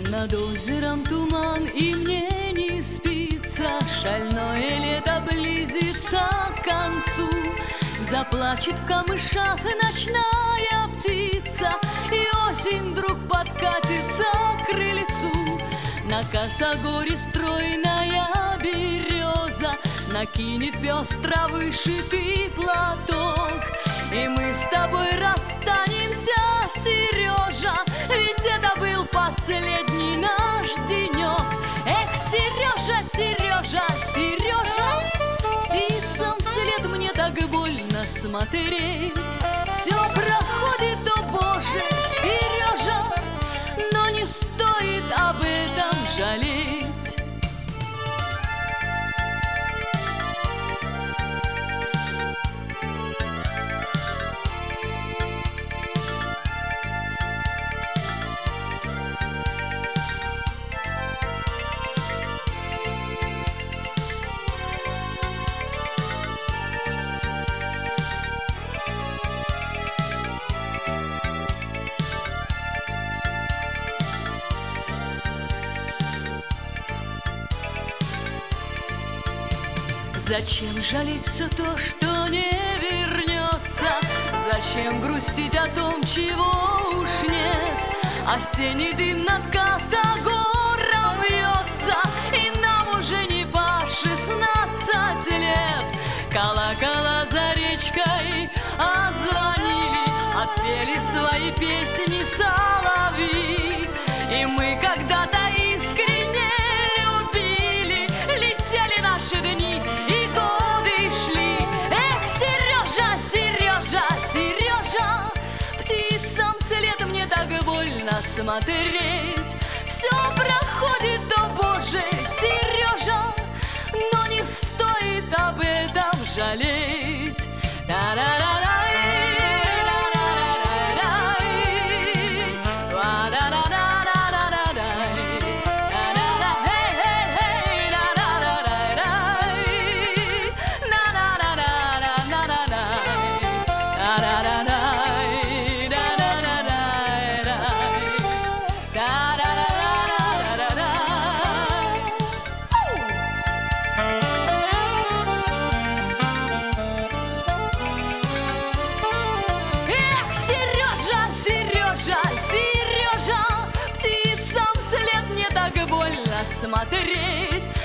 Над озером туман, и мне не спится. Шальное лето близится к концу. Заплачет в камышах ночная птица, и осень вдруг подкатится к крыльцу. На косогоре стройная береза накинет пестро вышитый платок, и мы с тобой расстанемся, Сережа, ведь это был последний наш денек. Эх, Сережа, Сережа, Сережа, птицам вслед мне так больно смотреть. Все проходит, о Боже, Сережа, но не стоит об этом жалеть. Зачем жалеть все то, что не вернется? Зачем грустить о том, чего уж нет? Осенний дым над косогором вьется, и нам уже не по 16 лет. Колокола за речкой отзвонили, отпели свои песни соловьи, и мы когда-то искренне любили, летели наши дни, и годы шли. Эх, Сережа, Сережа, Сережа, птицам вслед мне так больно смотреть. Все проходит, о Боже, Сережа, но не стоит об этом жалеть. Сережа, птицам вслед мне так больно смотреть.